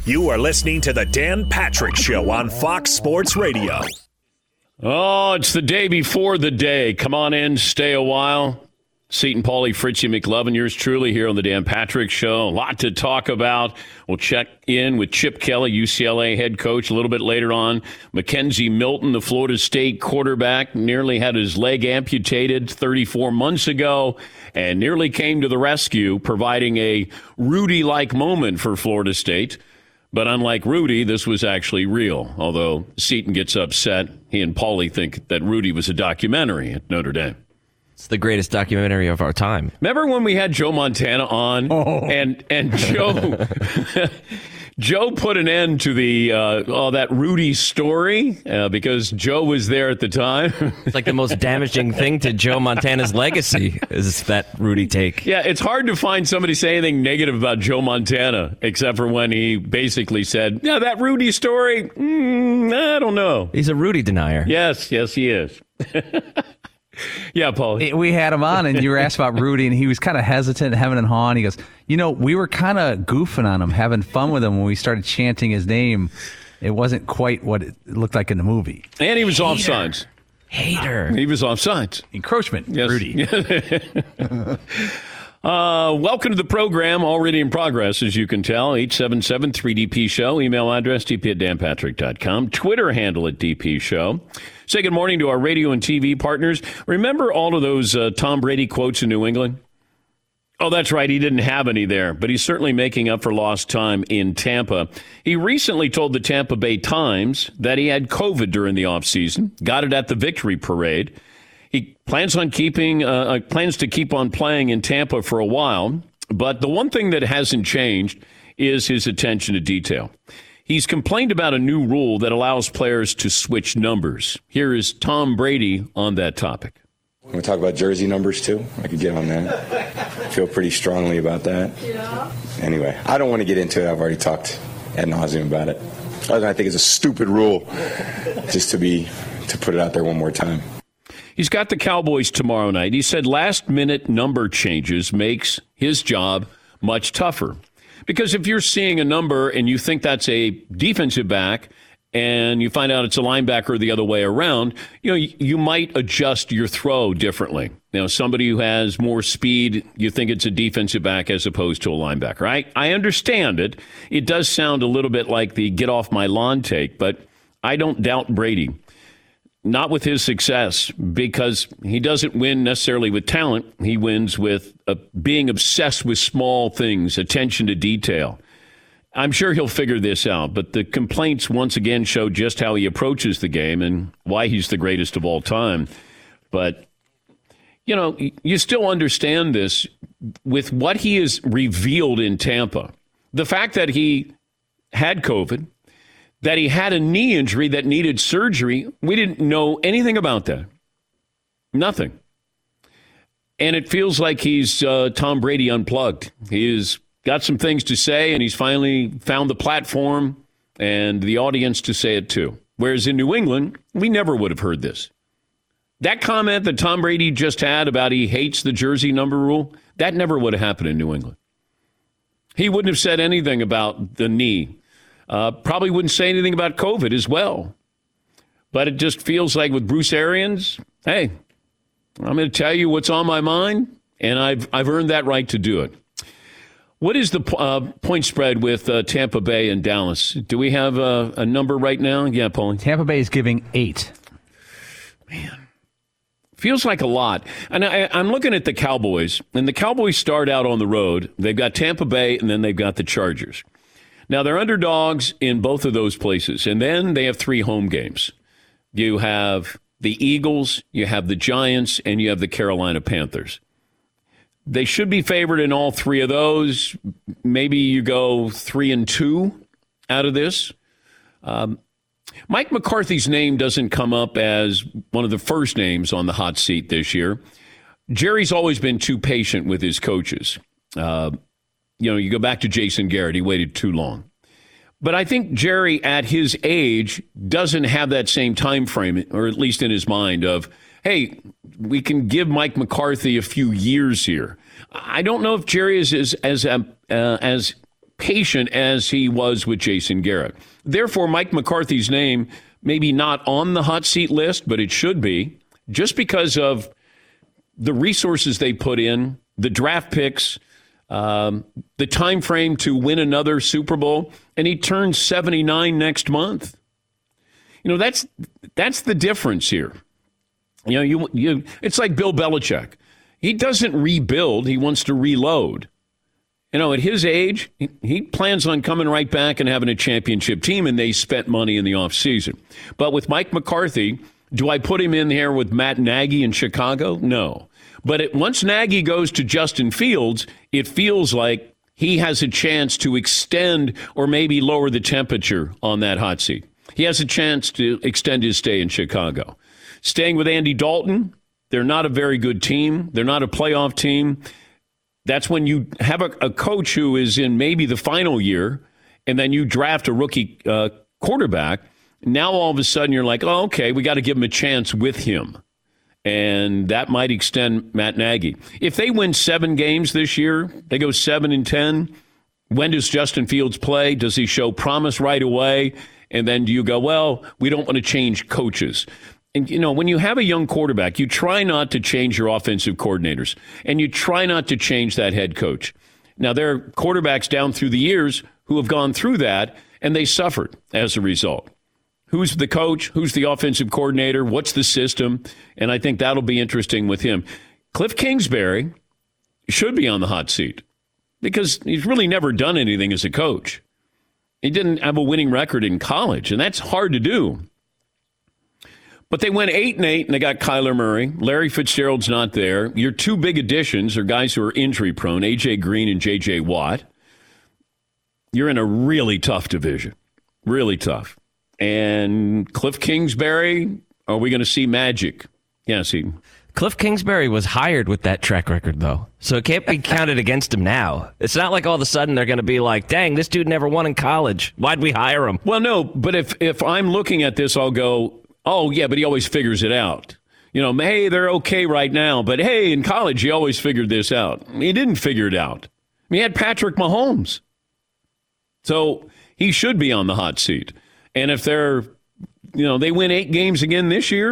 You are listening to the Dan Patrick Show on Fox Sports Radio. Oh, it's the day before the day. Come on in, stay a while. Seton Paulie, Fritzy McLovin, yours truly here on the Dan Patrick Show. A lot to talk about. We'll check in with Chip Kelly, UCLA head coach, a little bit later on. Mackenzie Milton, the Florida State quarterback, nearly had his leg amputated 34 months ago and nearly came to the rescue, providing a Rudy-like moment for Florida State. But unlike Rudy, this was actually real. Although Seton gets upset, he and Paulie think that Rudy was a documentary at Notre Dame. It's the greatest documentary of our time. Remember when we had Joe Montana on, and Joe put an end to the that Rudy story because Joe was there at the time. It's like the most damaging thing to Joe Montana's legacy is that Rudy take. Yeah, it's hard to find somebody say anything negative about Joe Montana, except for when he basically said, "Yeah, that Rudy story, I don't know." He's a Rudy denier. Yes, he is. Yeah, Paul. We had him on, and you were asked about Rudy, and he was kind of hesitant, hemming and hawing. He goes, we were kind of goofing on him, having fun with him when we started chanting his name. It wasn't quite what it looked like in the movie. And he was offsides. Hater. He was offsides. Encroachment, yes. Rudy. Welcome to the program, already in progress, as you can tell. 877-3DP Show. Email address, dp@danpatrick.com. Twitter handle at DP Show. Say good morning to our radio and TV partners. Remember all of those Tom Brady quotes in New England? Oh, that's right. He didn't have any there, but he's certainly making up for lost time in Tampa. He recently told the Tampa Bay Times that he had COVID during the offseason, got it at the victory parade. He plans to keep on playing in Tampa for a while, but the one thing that hasn't changed is his attention to detail. He's complained about a new rule that allows players to switch numbers. Here is Tom Brady on that topic. Want to talk about jersey numbers, too? I could get on that. I feel pretty strongly about that. Yeah. Anyway, I don't want to get into it. I've already talked ad nauseum about it. I think it's a stupid rule, just to put it out there one more time. He's got the Cowboys tomorrow night. He said last-minute number changes makes his job much tougher. Because if you're seeing a number and you think that's a defensive back and you find out it's a linebacker the other way around, you might adjust your throw differently. Somebody who has more speed, you think it's a defensive back as opposed to a linebacker. I understand it. It does sound a little bit like the get off my lawn take, but I don't doubt Brady. Not with his success, because he doesn't win necessarily with talent. He wins with being obsessed with small things, attention to detail. I'm sure he'll figure this out, but the complaints once again show just how he approaches the game and why he's the greatest of all time. But, you still understand this with what he has revealed in Tampa. The fact that he had COVID, that he had a knee injury that needed surgery, we didn't know anything about that. Nothing. And it feels like he's Tom Brady unplugged. He's got some things to say, and he's finally found the platform and the audience to say it too. Whereas in New England, we never would have heard this. That comment that Tom Brady just had about he hates the jersey number rule, that never would have happened in New England. He wouldn't have said anything about the knee. Probably wouldn't say anything about COVID as well. But it just feels like with Bruce Arians, hey, I'm going to tell you what's on my mind, and I've earned that right to do it. What is the point spread with Tampa Bay and Dallas? Do we have a number right now? Yeah, Paulie. Tampa Bay is giving 8. Man, feels like a lot. And I'm looking at the Cowboys, and the Cowboys start out on the road. They've got Tampa Bay, and then they've got the Chargers. Now, they're underdogs in both of those places, and then they have 3 home games. You have the Eagles, you have the Giants, and you have the Carolina Panthers. They should be favored in all 3 of those. Maybe you go 3-2 out of this. Mike McCarthy's name doesn't come up as one of the first names on the hot seat this year. Jerry's always been too patient with his coaches. You go back to Jason Garrett. He waited too long. But I think Jerry, at his age, doesn't have that same time frame, or at least in his mind, of, hey, we can give Mike McCarthy a few years here. I don't know if Jerry is as patient as he was with Jason Garrett. Therefore, Mike McCarthy's name maybe not on the hot seat list, but it should be, just because of the resources they put in, the draft picks, the time frame to win another Super Bowl, and he turns 79 next month. You know, that's the difference here. You know, it's like Bill Belichick. He doesn't rebuild, he wants to reload. You know, at his age, he plans on coming right back and having a championship team, and they spent money in the offseason. But with Mike McCarthy, do I put him in here with Matt Nagy in Chicago? No. But once Nagy goes to Justin Fields, it feels like he has a chance to extend or maybe lower the temperature on that hot seat. He has a chance to extend his stay in Chicago. Staying with Andy Dalton, they're not a very good team. They're not a playoff team. That's when you have a coach who is in maybe the final year, and then you draft a rookie quarterback. Now all of a sudden you're like, oh, okay, we got to give him a chance with him. And that might extend Matt Nagy. If they win 7 games this year, they go 7-10, when does Justin Fields play? Does he show promise right away? And then do you go, well, we don't want to change coaches. And, you know, when you have a young quarterback, you try not to change your offensive coordinators, and you try not to change that head coach. Now, there are quarterbacks down through the years who have gone through that, and they suffered as a result. Who's the coach? Who's the offensive coordinator? What's the system? And I think that'll be interesting with him. Cliff Kingsbury should be on the hot seat because he's really never done anything as a coach. He didn't have a winning record in college, and that's hard to do. But they went 8-8, and they got Kyler Murray. Larry Fitzgerald's not there. Your 2 big additions are guys who are injury-prone, A.J. Green and J.J. Watt. You're in a really tough division, really tough. And Cliff Kingsbury, are we going to see magic? Yes, Cliff Kingsbury was hired with that track record, though, so it can't be counted against him now. It's not like all of a sudden they're going to be like, dang, this dude never won in college. Why'd we hire him? Well, no, but if I'm looking at this, I'll go, oh, yeah, but he always figures it out. You know, hey, they're okay right now, but hey, in college, he always figured this out. He didn't figure it out. He had Patrick Mahomes. So he should be on the hot seat. And if they win 8 games again this year,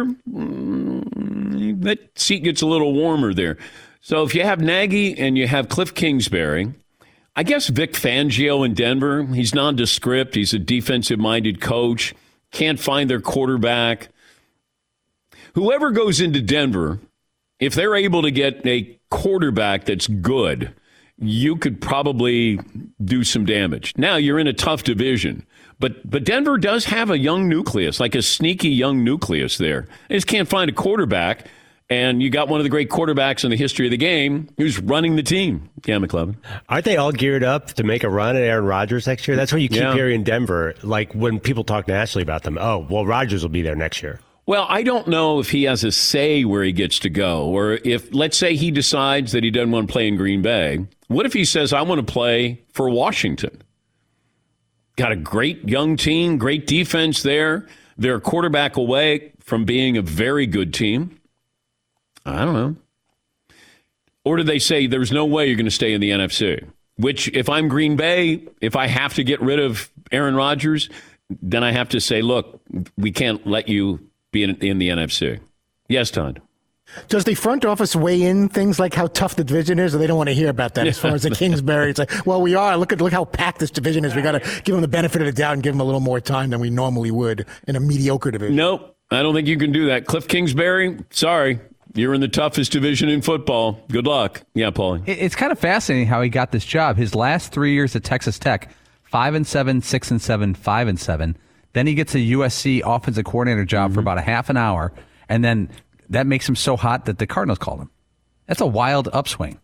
that seat gets a little warmer there. So if you have Nagy and you have Cliff Kingsbury, I guess Vic Fangio in Denver, he's nondescript. He's a defensive-minded coach. Can't find their quarterback. Whoever goes into Denver, if they're able to get a quarterback that's good, you could probably do some damage. Now, you're in a tough division, but Denver does have a young nucleus, like a sneaky young nucleus there. They just can't find a quarterback, and you got one of the great quarterbacks in the history of the game who's running the team. Yeah, McLovin. Aren't they all geared up to make a run at Aaron Rodgers next year? That's what you keep hearing in Denver, like when people talk nationally about them. Oh, well, Rodgers will be there next year. Well, I don't know if he has a say where he gets to go, or if, let's say he decides that he doesn't want to play in Green Bay. What if he says, I want to play for Washington? Got a great young team, great defense there. They're a quarterback away from being a very good team. I don't know. Or do they say there's no way you're going to stay in the NFC? Which, if I'm Green Bay, if I have to get rid of Aaron Rodgers, then I have to say, look, we can't let you be in the NFC. Yes, Todd. Does the front office weigh in things like how tough the division is, or they don't want to hear about that? As far as the Kingsbury, it's like, well, we are. Look how packed this division is. We got to give them the benefit of the doubt and give them a little more time than we normally would in a mediocre division. Nope, I don't think you can do that. Cliff Kingsbury, sorry, you're in the toughest division in football. Good luck. Yeah, Paulie. It's kind of fascinating how he got this job. His last 3 years at Texas Tech, 5-7, 6-7, 5-7. Then he gets a USC offensive coordinator job for about a half an hour, and then that makes him so hot that the Cardinals called him. That's a wild upswing.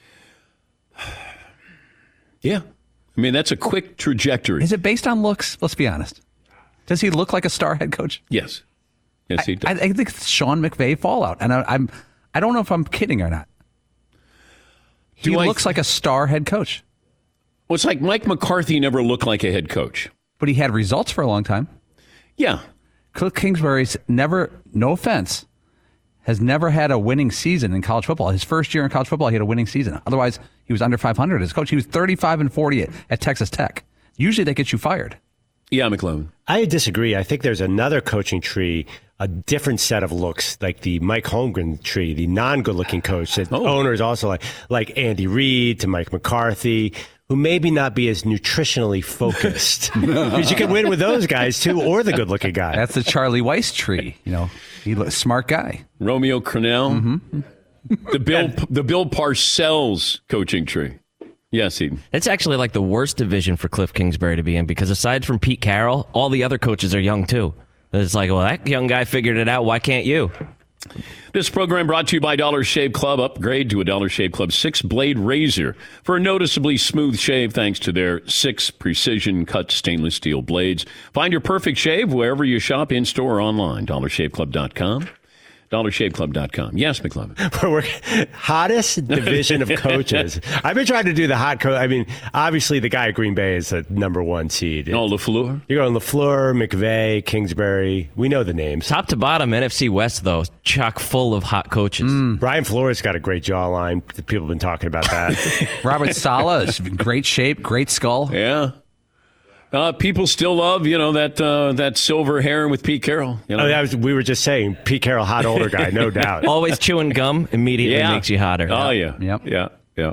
Yeah. I mean, that's a quick trajectory. Is it based on looks? Let's be honest. Does he look like a star head coach? Yes. Yes, he does. I think it's Sean McVay fallout, and I don't know if I'm kidding or not. He looks like a star head coach. Well, it's like Mike McCarthy never looked like a head coach. But he had results for a long time. Yeah. Cliff Kingsbury's never, no offense, has never had a winning season in college football. His first year in college football, he had a winning season. Otherwise, he was under 500 as coach. He was 35-40 at Texas Tech. Usually they get you fired. Yeah, McLovin. I disagree. I think there's another coaching tree, a different set of looks, like the Mike Holmgren tree, the non-good-looking coach that owners also like Andy Reid to Mike McCarthy, who maybe not be as nutritionally focused. Because you can win with those guys, too, or the good-looking guy. That's the Charlie Weiss tree. He looks smart guy. Romeo Crennel. The Bill Parcells coaching tree. Yes, Eden. It's actually like the worst division for Cliff Kingsbury to be in because aside from Pete Carroll, all the other coaches are young, too. It's like, well, that young guy figured it out. Why can't you? This program brought to you by Dollar Shave Club. Upgrade to a Dollar Shave Club 6-blade razor for a noticeably smooth shave thanks to their 6 precision-cut stainless steel blades. Find your perfect shave wherever you shop, in-store or online. DollarShaveClub.com. DollarShaveClub.com. Yes, McLovin. We're hottest division of coaches. I've been trying to do the hot coach. I mean, obviously the guy at Green Bay is the #1 seed. Oh, LaFleur? You're going LaFleur, McVay, Kingsbury. We know the names. Top to bottom, NFC West, though, chock full of hot coaches. Brian Flores got a great jawline. People have been talking about that. Robert Saleh is in great shape, great skull. Yeah. People still love, that silver hair with Pete Carroll. We were just saying, Pete Carroll, hot older guy, no doubt. Always chewing gum immediately makes you hotter. Oh, yeah. Yep. Yeah.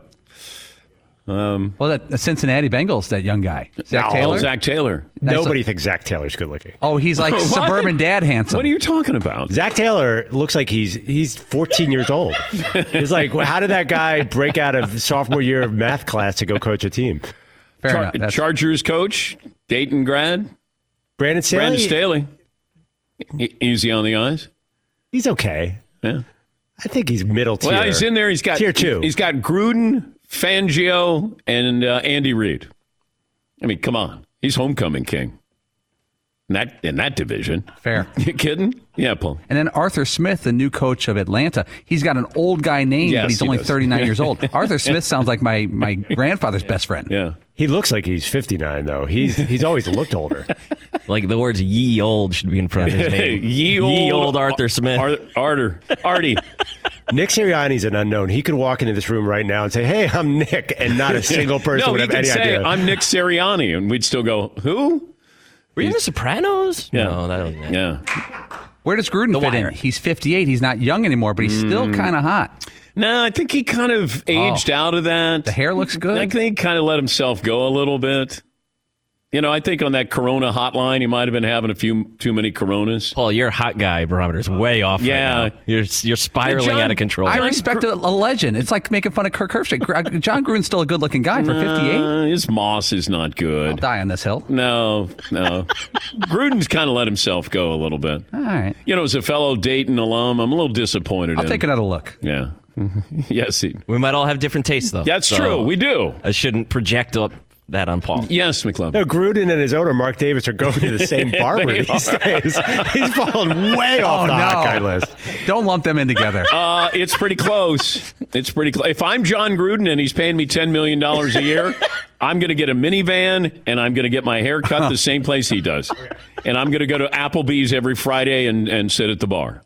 Well, the Cincinnati Bengals, that young guy. Zach Taylor? Zach Taylor. Nobody thinks Zach Taylor's good looking. Oh, he's like suburban dad handsome. What are you talking about? Zach Taylor looks like he's 14 years old. It's like, how did that guy break out of sophomore year of math class to go coach a team? Fair enough. Chargers coach, Dayton grad, Brandon Staley. Easy on the eyes. He's okay. Yeah. I think he's middle tier. Well, he's in there. He's got tier 2. He's got Gruden, Fangio, and Andy Reid. I mean, come on. He's homecoming king. In that division. Fair. You kidding? Yeah, Paul. And then Arthur Smith, the new coach of Atlanta, he's got an old guy name, but he's only 39 years old. Arthur Smith sounds like my grandfather's best friend. Yeah. He looks like he's 59, though. He's always looked older. Like the words ye old should be in front of his name. Ye old Arthur Smith. Artie. Nick Sirianni's an unknown. He could walk into this room right now and say, "Hey, I'm Nick," and not a single person would have any idea. I'm Nick Sirianni, and we'd still go, who? Were you in The Sopranos? Yeah. No, that was it. Yeah. Where does Gruden fit Wire. in? He's 58. He's not young anymore, but he's still kind of hot. No, I think he kind of aged out of that. The hair looks good. I think he kind of let himself go a little bit. I think on that Corona hotline, he might have been having a few too many Coronas. Paul, your hot guy barometer is way off right now. You're spiraling out of control. I respect a legend. It's like making fun of Kirk Herbstreit. John Gruden's still a good-looking guy for 58. His moss is not good. I'll die on this hill. No. Gruden's kind of let himself go a little bit. All right. As a fellow Dayton alum, I'm a little disappointed I'll take another look. Yeah. Yes. We might all have different tastes, though. That's true. We do. I shouldn't project that on Paul. Yes, McClellan. No, Gruden and his owner, Mark Davis, are going to the same barber these days. He's fallen way off the hot guy list. Don't lump them in together. It's pretty close. If I'm John Gruden and he's paying me $10 million a year, I'm going to get a minivan and I'm going to get my hair cut the same place he does. And I'm going to go to Applebee's every Friday and sit at the bar.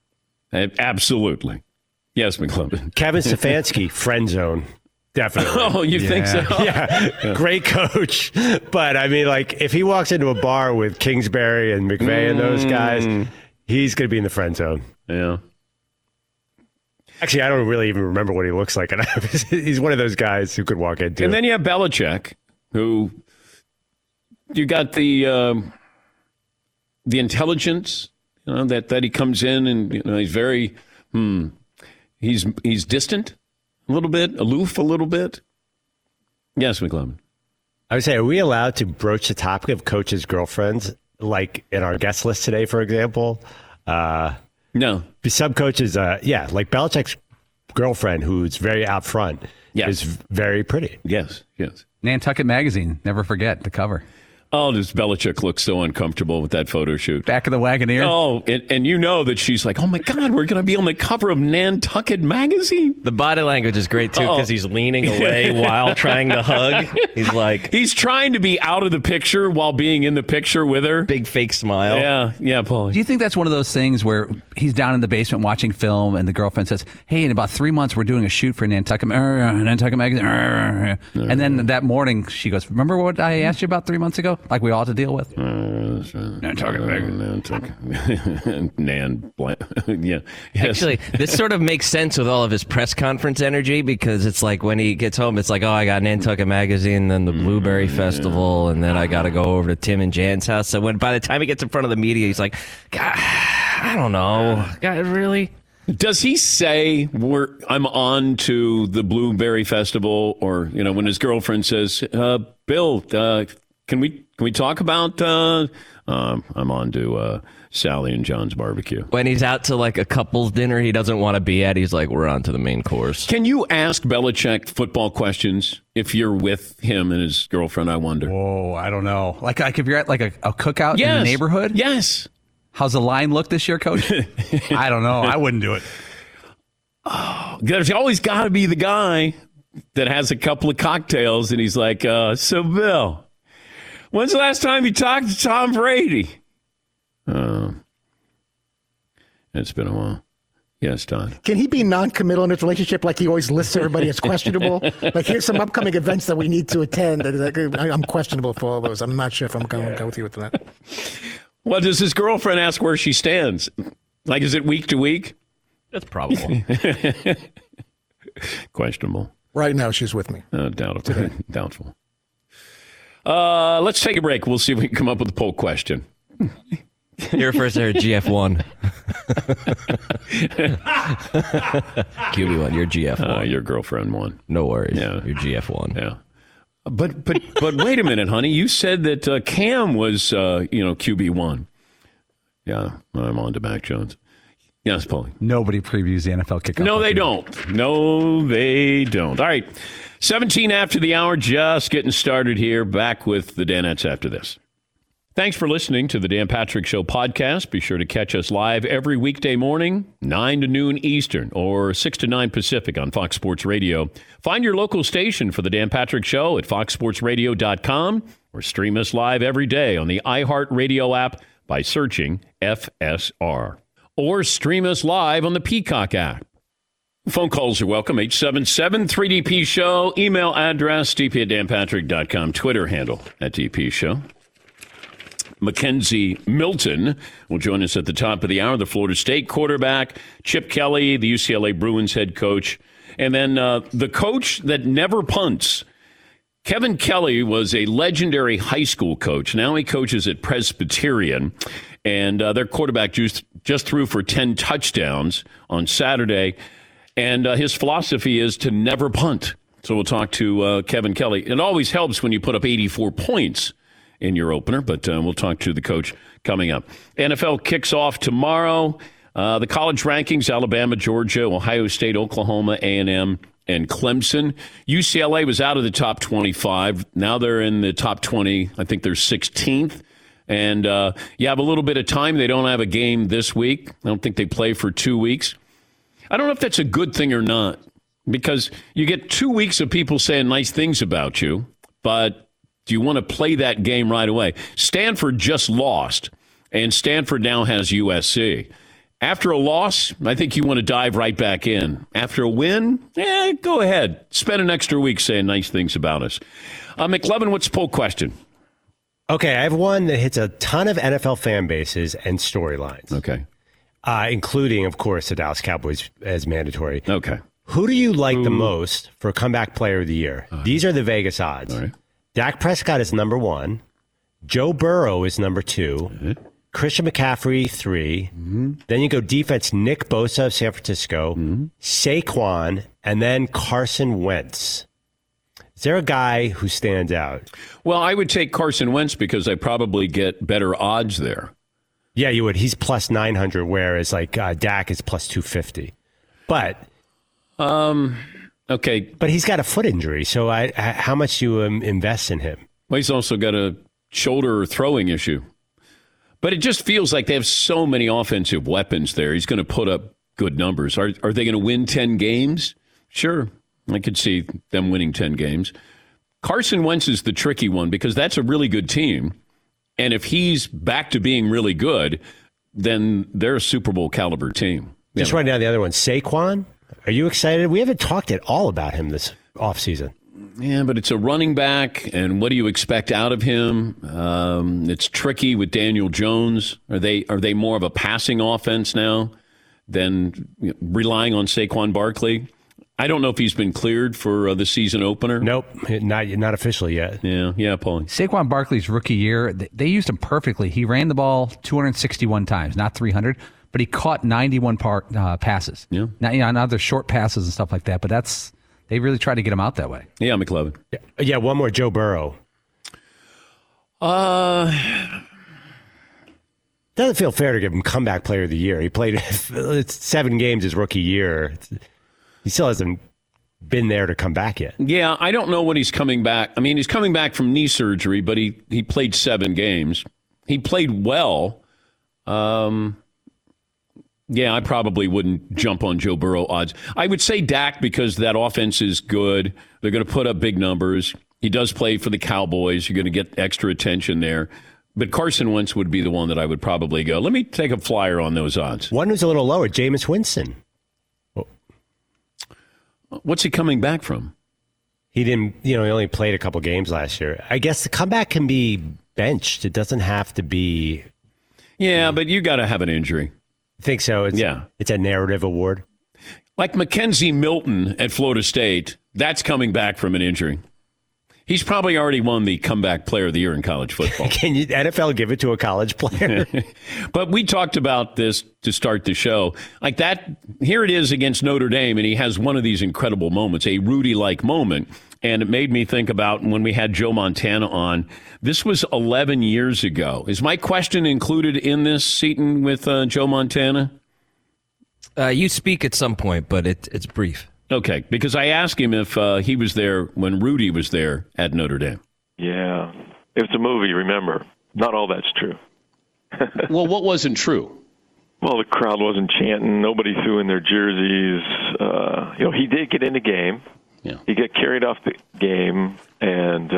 Absolutely. Yes, McClellan. Kevin Stefanski, friend zone. Definitely. Oh, you think so? Yeah. Great coach. But, I mean, if he walks into a bar with Kingsbury and McVay and those guys, he's going to be in the friend zone. Yeah. Actually, I don't really even remember what he looks like. He's one of those guys who could walk into. And then you have Belichick, who you got the intelligence, that he comes in and, he's very, he's distant. A little bit, aloof a little bit. Yes, McClellan. I would say, are we allowed to broach the topic of coaches' girlfriends, like in our guest list today, for example? No. Some coaches, like Belichick's girlfriend, who's very out front, is very pretty. Yes. Nantucket Magazine, never forget the cover. Oh, does Belichick look so uncomfortable with that photo shoot? Back of the Wagoneer. Oh, and you know that she's like, oh my God, we're going to be on the cover of Nantucket magazine. The body language is great too because he's leaning away while trying to hug. He's like, he's trying to be out of the picture while being in the picture with her. Big fake smile. Yeah, Paul. Do you think that's one of those things where he's down in the basement watching film and the girlfriend says, hey, in about 3 months, we're doing a shoot for Nantucket magazine. And then that morning she goes, remember what I asked you about 3 months ago? Like we all had to deal with? Nantucket magazine. Yeah. Yes. Actually, this sort of makes sense with all of his press conference energy because it's like when he gets home, it's like, oh, I got Nantucket magazine, then the Blueberry Festival, and then I got to go over to Tim and Jan's house. So by the time he gets in front of the media, he's like, God, I don't know. God, really? Does he say I'm on to the Blueberry Festival, or when his girlfriend says, Bill, can we talk about I'm on to Sally and John's barbecue? When he's out to like a couple's dinner he doesn't want to be at, he's like, we're on to the main course. Can you ask Belichick football questions if you're with him and his girlfriend, I wonder? Whoa, I don't know. Like if you're at like a cookout in the neighborhood? Yes. How's the line look this year, Coach? I don't know. I wouldn't do it. Oh, there's always got to be the guy that has a couple of cocktails and he's like, so Bill, when's the last time you talked to Tom Brady? It's been a while. Yes, Don. Can he be non-committal in his relationship like he always lists everybody as questionable? Like, here's some upcoming events that we need to attend. I'm questionable for all those. I'm not sure if I'm going to go with you with that. Well, does his girlfriend ask where she stands? Like, is it week to week? That's probable. Questionable. Right now, she's with me. Doubtful. Let's take a break. We'll see if we can come up with a poll question. You're first there, GF1. QB1, you're GF1. Your girlfriend won. No worries. Yeah. You're GF1. Yeah. But wait a minute, honey. You said that Cam was QB1. Yeah, I'm on to Mac Jones. Yes, Paulie. Nobody previews the NFL kickoff. No, they don't. No, they don't. All right, 17 after the hour, just getting started here. Back with the Danettes after this. Thanks for listening to the Dan Patrick Show podcast. Be sure to catch us live every weekday morning, 9 to noon Eastern or 6 to 9 Pacific on Fox Sports Radio. Find your local station for the Dan Patrick Show at foxsportsradio.com or stream us live every day on the iHeartRadio app by searching FSR. Or stream us live on the Peacock app. Phone calls are welcome, 877-3DP Show. Email address, dp@danpatrick.com. Twitter handle @DP Show. Mackenzie Milton will join us at the top of the hour, the Florida State quarterback, Chip Kelly, the UCLA Bruins head coach, and then the coach that never punts. Kevin Kelly was a legendary high school coach. Now he coaches at Presbyterian, and their quarterback just threw for 10 touchdowns on Saturday, and his philosophy is to never punt. So we'll talk to Kevin Kelly. It always helps when you put up 84 points in your opener, but we'll talk to the coach coming up. NFL kicks off tomorrow. The college rankings, Alabama, Georgia, Ohio State, Oklahoma, A&M, and Clemson. UCLA was out of the top 25. Now they're in the top 20. I think they're 16th. And you have a little bit of time. They don't have a game this week. I don't think they play for 2 weeks. I don't know if that's a good thing or not, because you get 2 weeks of people saying nice things about you, but do you want to play that game right away? Stanford just lost, and Stanford now has USC. After a loss, I think you want to dive right back in. After a win, go ahead. Spend an extra week saying nice things about us. McLevin, what's the poll question? Okay, I have one that hits a ton of NFL fan bases and storylines. Okay. Including, of course, the Dallas Cowboys as mandatory. Okay. Who do you like the most for comeback player of the year? These are the Vegas odds. All right. Dak Prescott is number 1. Joe Burrow is number 2. Mm-hmm. Christian McCaffrey, 3. Mm-hmm. Then you go defense, Nick Bosa of San Francisco, Saquon, and then Carson Wentz. Is there a guy who stands out? Well, I would take Carson Wentz because I probably get better odds there. Yeah, you would. He's plus 900, whereas Dak is plus 250. But okay, but he's got a foot injury, so how much do you invest in him? Well, he's also got a shoulder throwing issue. But it just feels like they have so many offensive weapons there. He's going to put up good numbers. Are they going to win 10 games? Sure. I could see them winning 10 games. Carson Wentz is the tricky one because that's a really good team. And if he's back to being really good, then they're a Super Bowl caliber team. Just writing down the other one. Saquon, are you excited? We haven't talked at all about him this offseason. Yeah, but it's a running back, and what do you expect out of him? It's tricky with Daniel Jones. Are they more of a passing offense now than relying on Saquon Barkley? I don't know if he's been cleared for the season opener. Nope, not officially yet. Yeah, Paulie. Saquon Barkley's rookie year, they used him perfectly. He ran the ball 261 times, not 300, but he caught 91 passes. Yeah. Now they're short passes and stuff like that, but they really tried to get him out that way. Yeah, McLovin. Yeah, one more, Joe Burrow. Doesn't feel fair to give him comeback player of the year. He played 7 games his rookie year. He still hasn't been there to come back yet. Yeah, I don't know when he's coming back. I mean, he's coming back from knee surgery, but he played 7 games. He played well. Yeah, I probably wouldn't jump on Joe Burrow odds. I would say Dak because that offense is good. They're going to put up big numbers. He does play for the Cowboys. You're going to get extra attention there. But Carson Wentz would be the one that I would probably go. Let me take a flyer on those odds. One who's a little lower, Jameis Winston. What's he coming back from? He didn't, he only played a couple games last year. I guess the comeback can be benched. It doesn't have to be. Yeah, but you got to have an injury. Think so? It's a narrative award. Like Mackenzie Milton at Florida State, that's coming back from an injury. He's probably already won the comeback player of the year in college football. Can you NFL give it to a college player? But we talked about this to start the show. Like that, here it is against Notre Dame, and he has one of these incredible moments, a Rudy-like moment. And it made me think about when we had Joe Montana on. This was 11 years ago. Is my question included in this, Seton, with Joe Montana? You speak at some point, but it's brief. Okay, because I asked him if he was there when Rudy was there at Notre Dame. Yeah, it's a movie, remember. Not all that's true. Well, what wasn't true? Well, the crowd wasn't chanting. Nobody threw in their jerseys. He did get in the game. Yeah. He got carried off the game, and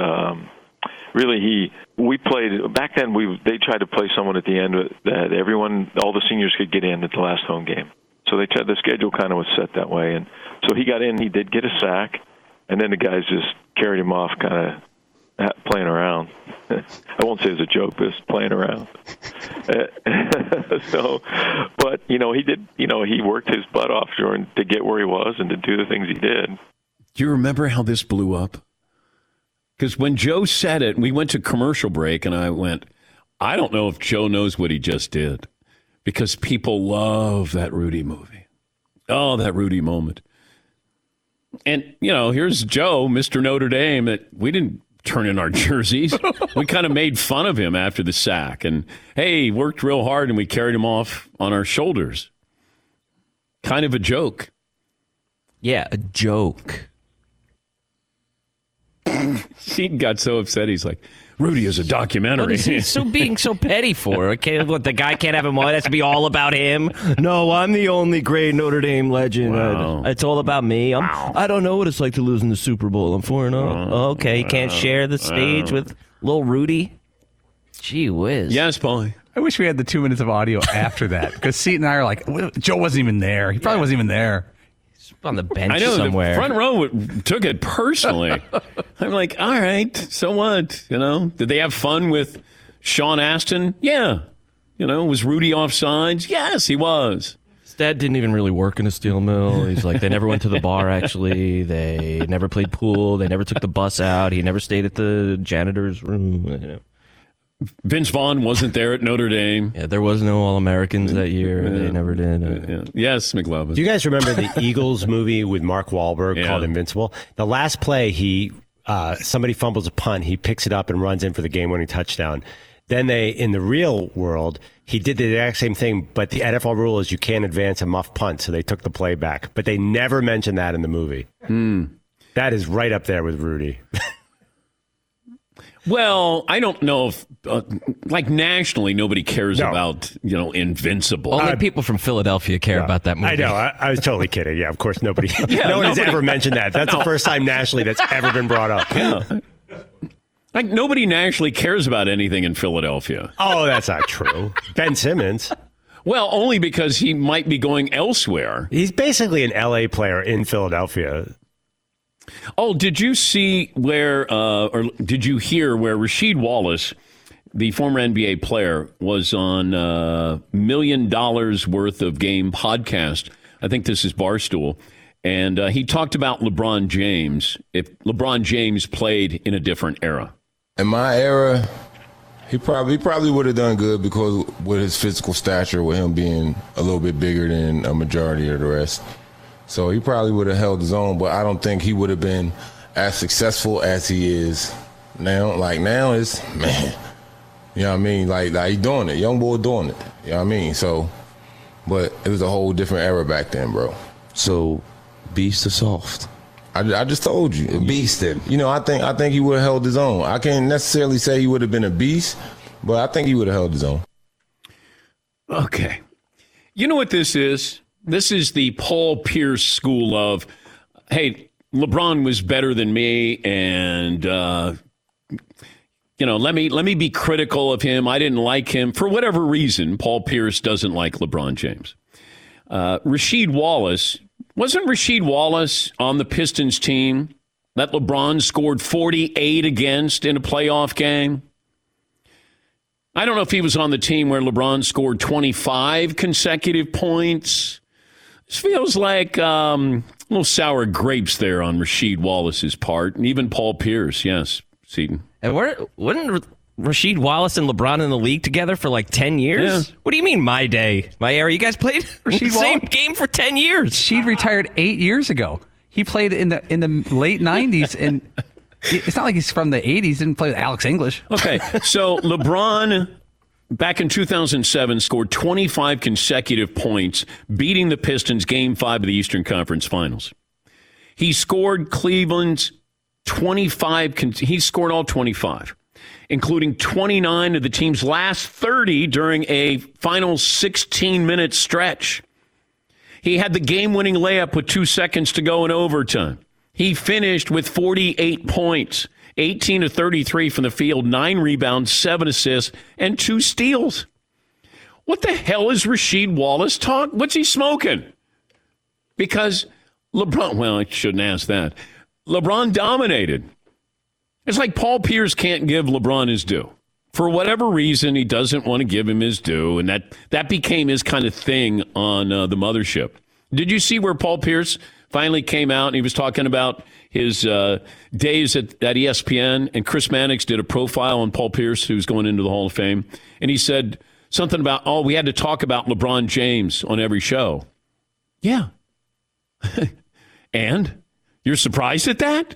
we played back then. They tried to play someone at the end that all the seniors could get in at the last home game. So the schedule kind of was set that way, and so he got in. He did get a sack, and then the guys just carried him off, kind of playing around. I won't say it's a joke, but it's playing around. But he did. He worked his butt off, Jordan, to get where he was and to do the things he did. Do you remember how this blew up? Because when Joe said it, we went to commercial break, and I went, I don't know if Joe knows what he just did. Because people love that Rudy movie. Oh, that Rudy moment. And, here's Joe, Mr. Notre Dame, that we didn't turn in our jerseys. We kind of made fun of him after the sack. And, hey, he worked real hard, and we carried him off on our shoulders. Kind of a joke. Yeah, a joke. He got so upset, he's like, Rudy is a documentary. What is he being so petty for? Okay, what, the guy can't have him on? It has to be all about him? No, I'm the only great Notre Dame legend. Wow. It's all about me. I don't know what it's like to lose in the Super Bowl. I'm 4-0. Okay, he can't share the stage with little Rudy? Gee whiz. Yes, Paulie. I wish we had the 2 minutes of audio after that, because Seton and I are like, Joe wasn't even there. He probably wasn't even there. On the bench I know, somewhere. The front row took it personally. I'm like, all right, so what? Did they have fun with Sean Astin? Yeah. Was Rudy offsides? Yes, he was. His dad didn't even really work in a steel mill. He's like, they never went to the bar, actually. They never played pool. They never took the bus out. He never stayed at the janitor's room. Vince Vaughn wasn't there at Notre Dame. Yeah, there was no All-Americans that year. They never did. Yes, McLovin. Do you guys remember the Eagles movie with Mark Wahlberg called Invincible? The last play, somebody fumbles a punt. He picks it up and runs in for the game-winning touchdown. Then in the real world, he did the exact same thing, but the NFL rule is you can't advance a muff punt, so they took the play back. But they never mentioned that in the movie. That is right up there with Rudy. Well, I don't know if, like nationally, nobody cares about, Invincible. Only people from Philadelphia care about that movie. I know. I was totally kidding. Yeah, of course, no one has ever mentioned that. That's the first time nationally that's ever been brought up. Yeah. Like, nobody nationally cares about anything in Philadelphia. Oh, that's not true. Ben Simmons. Well, only because he might be going elsewhere. He's basically an LA player in Philadelphia. Oh, did you see or did you hear where Rasheed Wallace, the former NBA player, was on $1 million worth of game podcast? I think this is Barstool. And he talked about LeBron James, if LeBron James played in a different era. In my era, he probably would have done good because with his physical stature, with him being a little bit bigger than a majority of the rest. So he probably would have held his own, but I don't think he would have been as successful as he is now. Like now is, man, you know what I mean? Like he doing it, young boy doing it. You know what I mean? So, but it was a whole different era back then, bro. So, beast or soft? I just told you. A beast then. I think he would have held his own. I can't necessarily say he would have been a beast, but I think he would have held his own. Okay. You know what this is? This is the Paul Pierce school of, hey, LeBron was better than me, and let me be critical of him. I didn't like him for whatever reason. Paul Pierce doesn't like LeBron James. Rasheed Wallace, wasn't Rasheed Wallace on the Pistons team that LeBron scored 48 against in a playoff game? I don't know if he was on the team where LeBron scored 25 consecutive points. This feels like little sour grapes there on Rasheed Wallace's part, and even Paul Pierce. Yes, Seton. And wasn't Rasheed Wallace and LeBron in the league together for like 10 years? Yeah. What do you mean, my day? My era? You guys played the same game for 10 years. Rasheed retired 8 years ago. He played in the late 90s, and it's not like he's from the 80s. He didn't play with Alex English. Okay, so LeBron, back in 2007, scored 25 consecutive points, beating the Pistons Game 5 of the Eastern Conference Finals. He scored Cleveland's 25. He scored all 25, including 29 of the team's last 30 during a final 16-minute stretch. He had the game-winning layup with 2 seconds to go in overtime. He finished with 48 points. 18 of 33 from the field, 9 rebounds, 7 assists, and 2 steals. What the hell is Rasheed Wallace talking? What's he smoking? Because LeBron, well, I shouldn't ask that. LeBron dominated. It's like Paul Pierce can't give LeBron his due. For whatever reason, he doesn't want to give him his due, and that became his kind of thing on the mothership. Did you see where Paul Pierce finally came out and he was talking about his days at ESPN, and Chris Mannix did a profile on Paul Pierce, who's going into the Hall of Fame, and he said something about, we had to talk about LeBron James on every show. Yeah. And? You're surprised at that?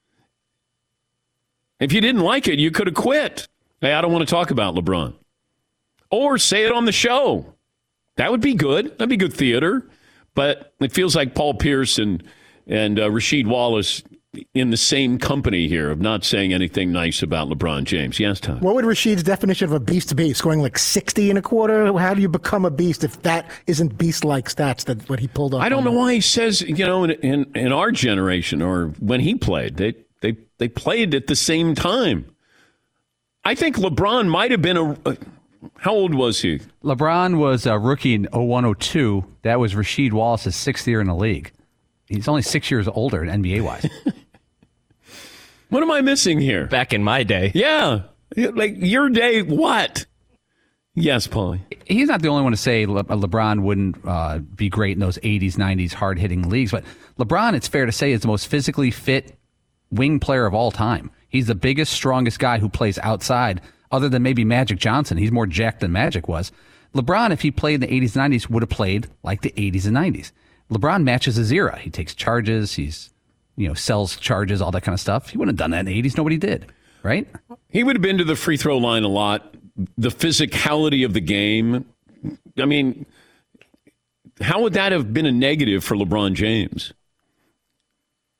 If you didn't like it, you could have quit. Hey, I don't want to talk about LeBron. Or say it on the show. That would be good. That'd be good theater. But it feels like Paul Pierce and Rasheed Wallace in the same company here of not saying anything nice about LeBron James. Yes, Tom? What would Rasheed's definition of a beast be? Scoring like 60 in a quarter? How do you become a beast if that isn't beast-like stats, that what he pulled off? I don't know why he says, in our generation or when he played, they played at the same time. I think LeBron might have been how old was he? LeBron was a rookie in 01-02. That was Rasheed Wallace's 6th year in the league. He's only 6 years older NBA-wise. What am I missing here? Back in my day. Yeah. Like your day, what? Yes, Paulie. He's not the only one to say LeBron wouldn't be great in those 80s, 90s hard-hitting leagues. But LeBron, it's fair to say, is the most physically fit wing player of all time. He's the biggest, strongest guy who plays outside, other than maybe Magic Johnson. He's more jacked than Magic was. LeBron, if he played in the 80s and 90s, would have played like the 80s and 90s. LeBron matches his era. He takes charges. He's, sells charges, all that kind of stuff. He wouldn't have done that in the 80s. Nobody did, right? He would have been to the free throw line a lot. The physicality of the game. I mean, how would that have been a negative for LeBron James?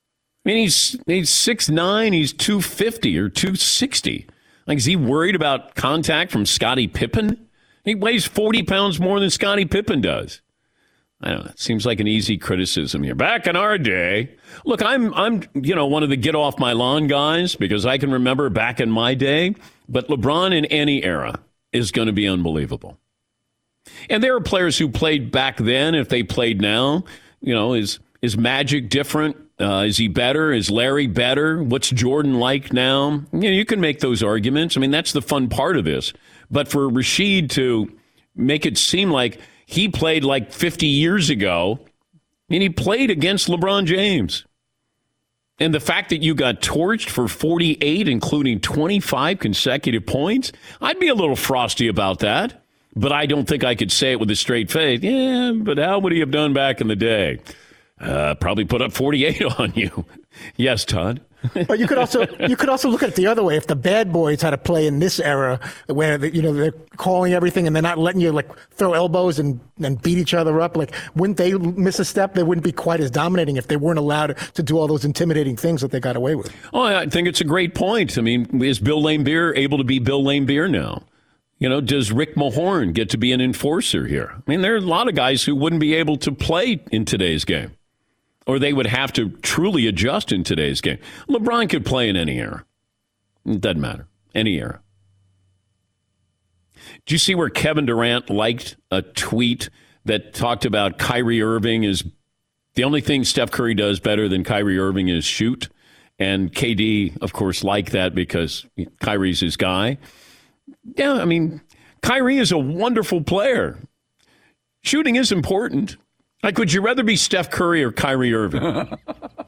mean, he's 6'9", he's 250 or 260. Like, is he worried about contact from Scottie Pippen? He weighs 40 pounds more than Scottie Pippen does. I don't know. It seems like an easy criticism here. Back in our day, look, I'm one of the get off my lawn guys because I can remember back in my day. But LeBron in any era is going to be unbelievable. And there are players who played back then. If they played now, is Magic different? Is he better? Is Larry better? What's Jordan like now? You can make those arguments. I mean, that's the fun part of this. But for Rashid to make it seem like he played like 50 years ago, and he played against LeBron James. And the fact that you got torched for 48, including 25 consecutive points, I'd be a little frosty about that. But I don't think I could say it with a straight face. Yeah, but how would he have done back in the day? Probably put up 48 on you. Yes, Todd. But you could also look at it the other way. If the bad boys had to play in this era, where they're calling everything and they're not letting you throw elbows and beat each other up, wouldn't they miss a step? They wouldn't be quite as dominating if they weren't allowed to do all those intimidating things that they got away with. Oh, I think it's a great point. I mean, is Bill Laimbeer able to be Bill Laimbeer now? Does Rick Mahorn get to be an enforcer here? I mean, there are a lot of guys who wouldn't be able to play in today's game. Or they would have to truly adjust in today's game. LeBron could play in any era. It doesn't matter. Any era. Did you see where Kevin Durant liked a tweet that talked about Kyrie Irving is the only thing Steph Curry does better than Kyrie Irving is shoot? And KD, of course, liked that because Kyrie's his guy. Yeah, I mean, Kyrie is a wonderful player. Shooting is important. Would you rather be Steph Curry or Kyrie Irving? Hot.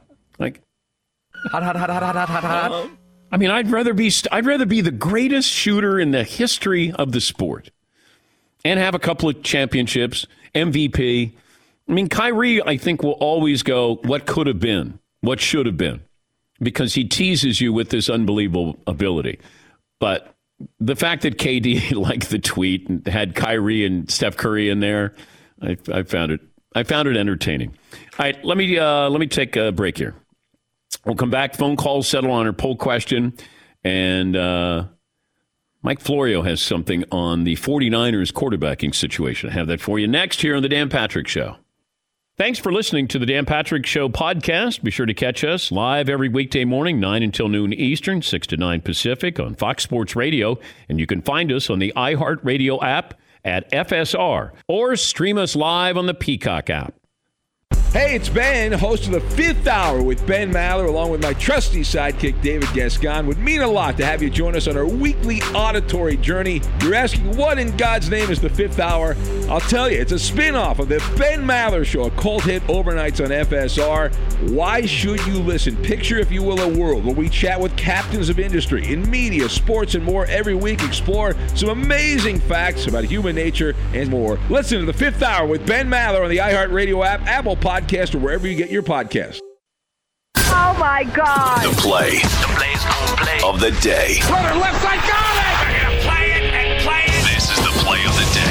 I mean, I'd rather be the greatest shooter in the history of the sport and have a couple of championships, MVP. I mean, Kyrie, I think, will always go, what could have been, what should have been, because he teases you with this unbelievable ability. But the fact that KD liked the tweet and had Kyrie and Steph Curry in there, I found it entertaining. All right, let me take a break here. We'll come back, phone calls, settle on our poll question, and Mike Florio has something on the 49ers quarterbacking situation. I have that for you next here on The Dan Patrick Show. Thanks for listening to The Dan Patrick Show podcast. Be sure to catch us live every weekday morning, 9 until noon Eastern, 6 to 9 Pacific on Fox Sports Radio, and you can find us on the iHeartRadio app at FSR, or stream us live on the Peacock app. Hey, it's Ben, host of The Fifth Hour with Ben Maller, along with my trusty sidekick, David Gascon. Would mean a lot to have you join us on our weekly auditory journey. You're asking, what in God's name is The Fifth Hour? I'll tell you, it's a spin-off of The Ben Maller Show, a cult hit overnights on FSR. Why should you listen? Picture, if you will, a world where we chat with captains of industry in media, sports, and more every week. Explore some amazing facts about human nature and more. Listen to The Fifth Hour with Ben Maller on the iHeartRadio app, Apple Podcast, or wherever you get your podcast. Oh, my God. The play of the day. Runner left side, got it! They're going to play it and play it. This is the play of the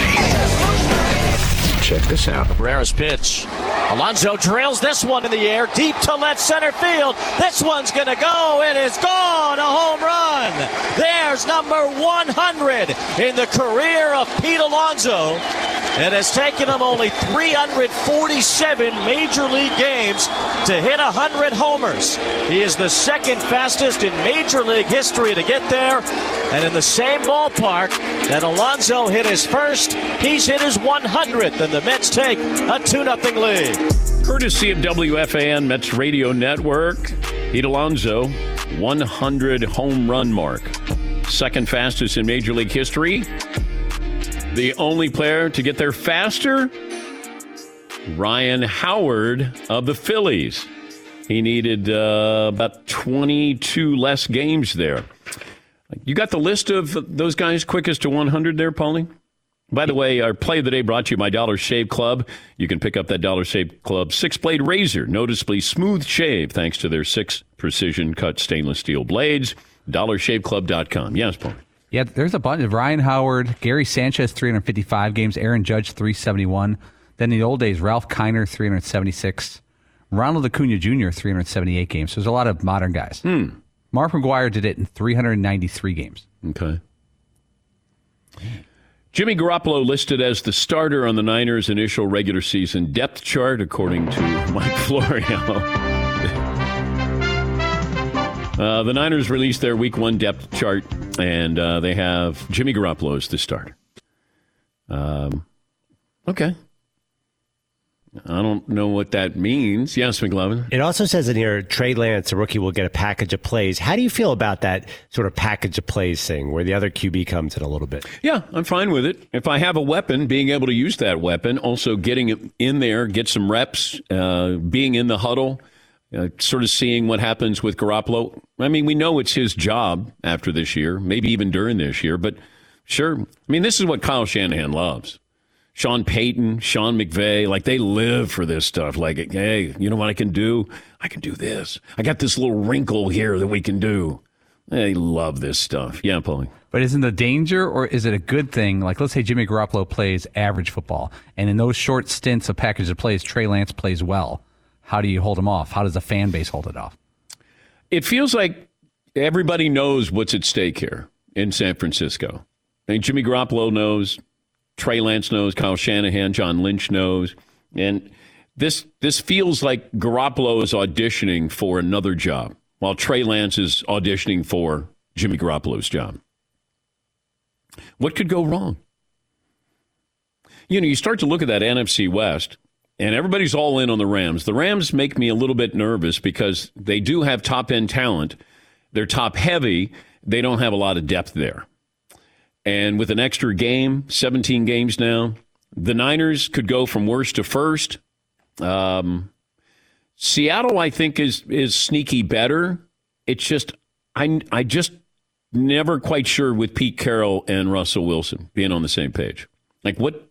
day. Check this out. Barrera's pitch. Alonso drills this one in the air, deep to left center field. This one's going to go. It is gone. A home run. There's number 100 in the career of Pete Alonso. It has taken him only 347 Major League games to hit 100 homers. He is the second fastest in Major League history to get there. And in the same ballpark that Alonso hit his first, he's hit his 100th, and the Mets take a 2-0 lead. Courtesy of WFAN Mets Radio Network, Pete Alonso, 100 home run mark. Second fastest in Major League history. The only player to get there faster, Ryan Howard of the Phillies. He needed about 22 less games there. You got the list of those guys quickest to 100 there, Paulie? By the way, our play of the day brought to you by Dollar Shave Club. You can pick up that Dollar Shave Club 6-blade razor, noticeably smooth shave, thanks to their 6 precision-cut stainless steel blades. DollarShaveClub.com. Yes, Paulie. Yeah, there's a bunch of Ryan Howard, Gary Sanchez, 355 games, Aaron Judge, 371. Then in the old days, Ralph Kiner, 376. Ronald Acuna Jr., 378 games. So there's a lot of modern guys. Mark McGwire did it in 393 games. Okay. Jimmy Garoppolo listed as the starter on the Niners' initial regular season depth chart, according to Mike Florio. The Niners released their Week 1 depth chart, and they have Jimmy Garoppolo as the starter. Okay. I don't know what that means. Yes, McLovin. It also says in here, Trey Lance, a rookie, will get a package of plays. How do you feel about that sort of package of plays thing where the other QB comes in a little bit? Yeah, I'm fine with it. If I have a weapon, being able to use that weapon, also getting it in there, get some reps, being in the huddle, sort of seeing what happens with Garoppolo. I mean, we know it's his job after this year, maybe even during this year, but sure. I mean, this is what Kyle Shanahan loves. Sean Payton, Sean McVay, like they live for this stuff. Like, hey, you know what I can do? I can do this. I got this little wrinkle here that we can do. They love this stuff. Yeah, Paulie. But isn't the danger, or is it a good thing? Like, let's say Jimmy Garoppolo plays average football, and in those short stints of package of plays, Trey Lance plays well. How do you hold him off? How does the fan base hold it off? It feels like everybody knows what's at stake here in San Francisco. I think Jimmy Garoppolo knows. Trey Lance knows, Kyle Shanahan, John Lynch knows. And this feels like Garoppolo is auditioning for another job, while Trey Lance is auditioning for Jimmy Garoppolo's job. What could go wrong? You know, you start to look at that NFC West, and everybody's all in on the Rams. The Rams make me a little bit nervous because they do have top-end talent. They're top-heavy. They don't have a lot of depth there. And with an extra game, 17 games now, the Niners could go from worst to first. Seattle, I think, is sneaky better. It's just, I just never quite sure with Pete Carroll and Russell Wilson being on the same page. Like, what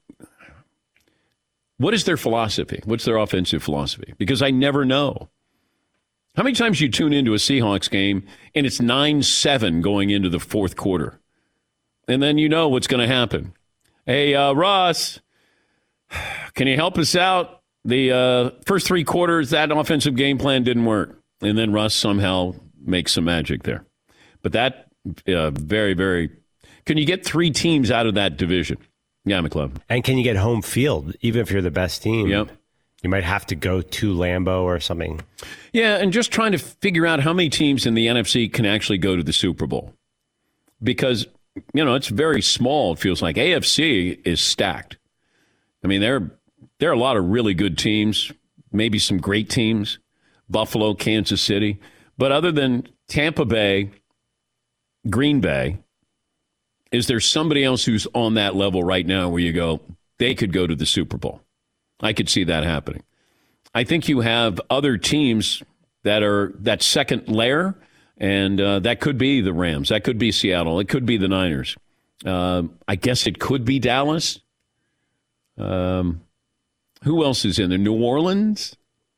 is their philosophy? What's their offensive philosophy? Because I never know. How many times you tune into a Seahawks game and it's 9-7 going into the fourth quarter? And then you know what's going to happen. Hey, Ross, can you help us out? The first 3 quarters, that offensive game plan didn't work. And then Russ somehow makes some magic there. But that, very, very... Can you get 3 teams out of that division? Yeah, McLovin. And can you get home field, even if you're the best team? Yep. You might have to go to Lambeau or something. Yeah, and just trying to figure out how many teams in the NFC can actually go to the Super Bowl. Because... you know, it's very small, it feels like. AFC is stacked. I mean, there are a lot of really good teams, maybe some great teams, Buffalo, Kansas City. But other than Tampa Bay, Green Bay, is there somebody else who's on that level right now where you go, they could go to the Super Bowl? I could see that happening. I think you have other teams that are that second layer. And that could be the Rams. That could be Seattle. It could be the Niners. I guess it could be Dallas. Who else is in there? New Orleans?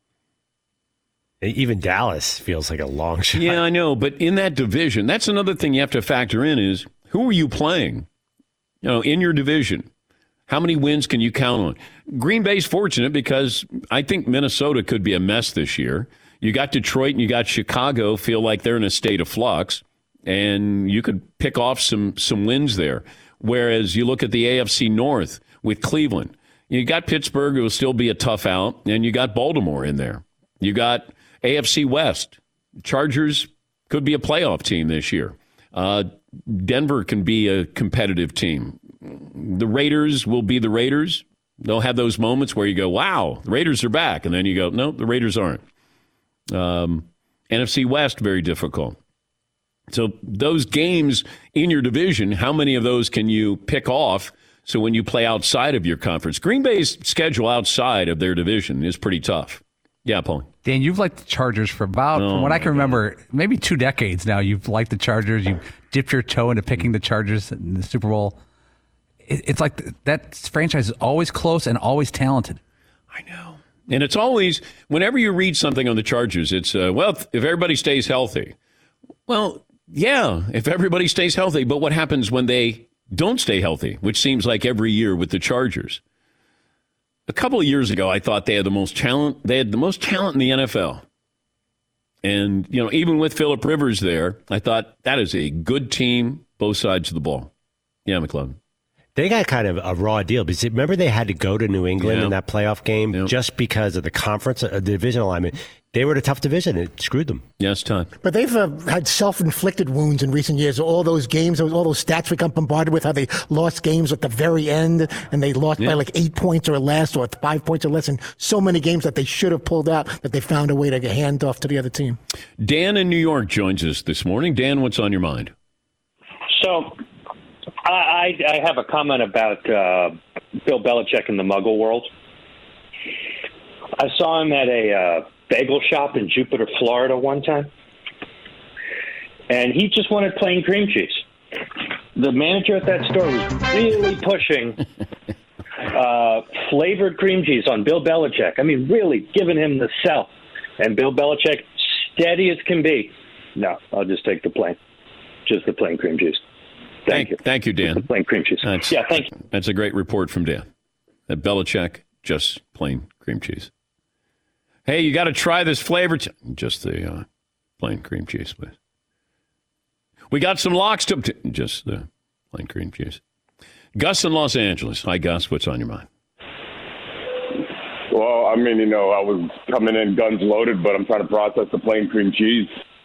Even Dallas feels like a long shot. Yeah, I know. But in that division, that's another thing you have to factor in is who are you playing? You know, in your division. How many wins can you count on? Green Bay's fortunate because I think Minnesota could be a mess this year. You got Detroit and you got Chicago feel like they're in a state of flux, and you could pick off some wins there. Whereas you look at the AFC North with Cleveland. You got Pittsburgh, it will still be a tough out, and you got Baltimore in there. You got AFC West. Chargers could be a playoff team this year. Denver can be a competitive team. The Raiders will be the Raiders. They'll have those moments where you go, wow, the Raiders are back. And then you go, no, the Raiders aren't. NFC West, very difficult. So those games in your division, how many of those can you pick off so when you play outside of your conference? Green Bay's schedule outside of their division is pretty tough. Yeah, Paul. Dan, you've liked the Chargers for about, from what I can remember, maybe 2 decades now. You've liked the Chargers. You've dipped your toe into picking the Chargers in the Super Bowl. It's like that franchise is always close and always talented. I know. And it's always, whenever you read something on the Chargers, it's, well, if everybody stays healthy. Well, yeah, if everybody stays healthy. But what happens when they don't stay healthy, which seems like every year with the Chargers? a couple of years ago, I thought they had the most talent. They had the most talent in the NFL. And, even with Phillip Rivers there, I thought that is a good team, both sides of the ball. Yeah, McLovin. They got kind of a raw deal because remember they had to go to New England in that playoff game just because of the conference, the division alignment. They were in a tough division. It screwed them. Yes, Todd. But they've had self-inflicted wounds in recent years. All those games, all those stats we got bombarded with, how they lost games at the very end, and they lost by like 8 points or less, or 5 points or less, in so many games that they should have pulled out, that they found a way to hand off to the other team. Dan in New York joins us this morning. Dan, what's on your mind? So I have a comment about Bill Belichick in the Muggle world. I saw him at a bagel shop in Jupiter, Florida one time, and he just wanted plain cream cheese. The manager at that store was really pushing flavored cream cheese on Bill Belichick. I mean, really giving him the sell. And Bill Belichick, steady as can be, no, I'll just take the plain cream cheese. Thank you. Thank you, Dan. The plain cream cheese. Thank you. That's a great report from Dan. That Belichick, just plain cream cheese. Hey, you got to try this flavor. Just the plain cream cheese, please. We got some locks to just the plain cream cheese. Gus in Los Angeles. Hi, Gus. What's on your mind? Well, I was coming in guns loaded, but I'm trying to process the plain cream cheese.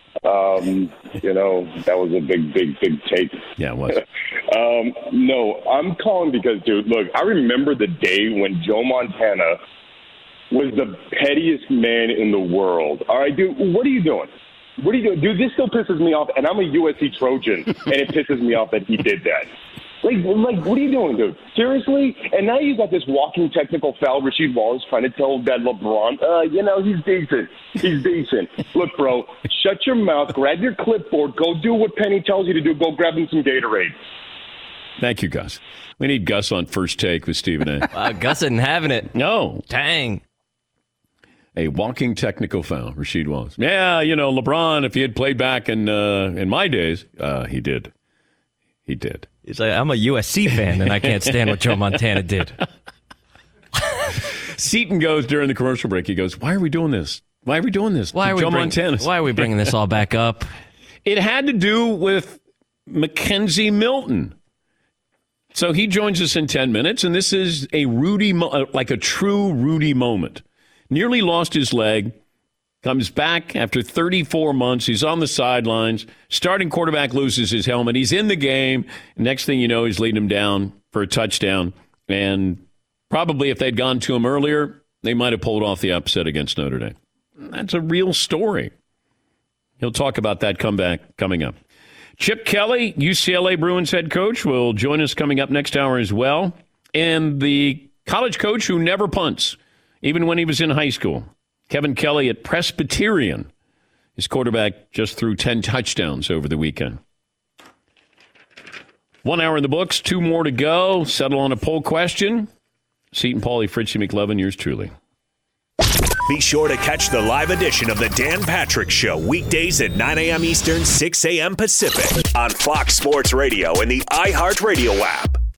That was a big take. Yeah, it was. No, I'm calling because, dude, look, I remember the day when Joe Montana was the pettiest man in the world. All right, dude, what are you doing? What are you doing? Dude, this still pisses me off, and I'm a USC Trojan, and it pisses me off that he did that. Like, what are you doing, dude? Seriously? And now you got this walking technical foul, Rasheed Wallace, trying to tell that LeBron, he's decent. He's decent. Look, bro, shut your mouth, grab your clipboard, go do what Penny tells you to do, go grab him some Gatorade. Thank you, Gus. We need Gus on First Take with Stephen A. Wow, Gus isn't having it. No. Dang. A walking technical foul, Rasheed Wallace. Yeah, LeBron, if he had played back in my days, he did. He did. He's like, I'm a USC fan, and I can't stand what Joe Montana did. Seton goes during the commercial break. He goes, why are we doing this? Why are we doing this? Why are we bringing this all back up? It had to do with Mackenzie Milton. So he joins us in 10 minutes, and this is a true Rudy moment. Nearly lost his leg, comes back after 34 months. He's on the sidelines. Starting quarterback loses his helmet. He's in the game. Next thing you know, he's leading him down for a touchdown. And probably if they'd gone to him earlier, they might have pulled off the upset against Notre Dame. That's a real story. He'll talk about that comeback coming up. Chip Kelly, UCLA Bruins head coach, will join us coming up next hour as well. And the college coach who never punts, even when he was in high school, Kevin Kelly at Presbyterian. His quarterback just threw 10 touchdowns over the weekend. 1 hour in the books, 2 more to go. Settle on a poll question. Seton Pauly, Fritzy McLovin, yours truly. Be sure to catch the live edition of the Dan Patrick Show weekdays at 9 a.m. Eastern, 6 a.m. Pacific on Fox Sports Radio and the iHeartRadio app.